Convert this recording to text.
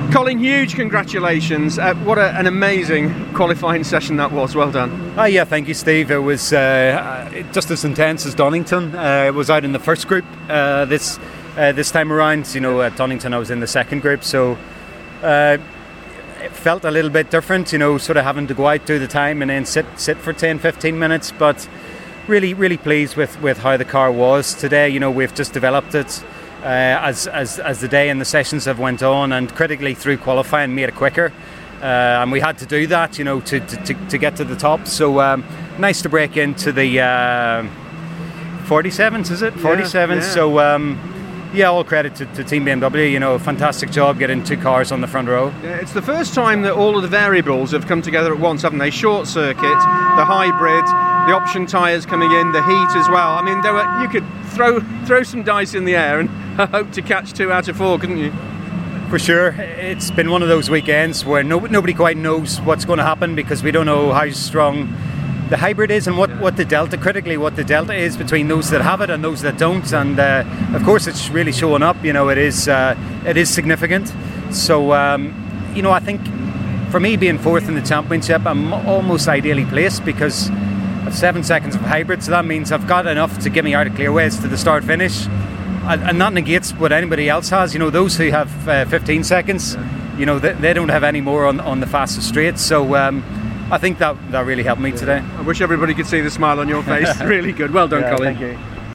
Colin, huge congratulations. What an amazing qualifying session that was. Well done. Yeah, thank you, Steve. It was just as intense as Donington. It was out in the first group this time around. You know, at Donington I was in the second group, so it felt a little bit different, you know, sort of having to go out, do the time and then sit for 10-15 minutes. But really pleased with how the car was today. You know, we've just developed it as the day and the sessions have went on, and critically through qualifying made it quicker, and we had to do that, you know, to get to the top. So nice to break into the 47s, is it? 47s. Yeah. So all credit to Team BMW. You know, fantastic job getting two cars on the front row. Yeah, it's the first time that all of the variables have come together at once, haven't they? Short circuit, the hybrid, the option tyres coming in, the heat as well. I mean, you could throw some dice in the air and hope to catch 2 out of 4, couldn't you? For sure. It's been one of those weekends where nobody quite knows what's going to happen, because we don't know how strong the hybrid is and what the delta is between those that have it and those that don't. And of course it's really showing up. You know, it is significant. So you know, I think for me, being fourth in the championship, I'm almost ideally placed, because I've 7 seconds of hybrid, so that means I've got enough to get me out of clearways to the start finish, and that negates what anybody else has. You know, those who have 15 seconds, you know, they don't have any more on the fastest straight. So I think that really helped me today. I wish everybody could see the smile on your face. Really good. Well done, Colin. Thank you.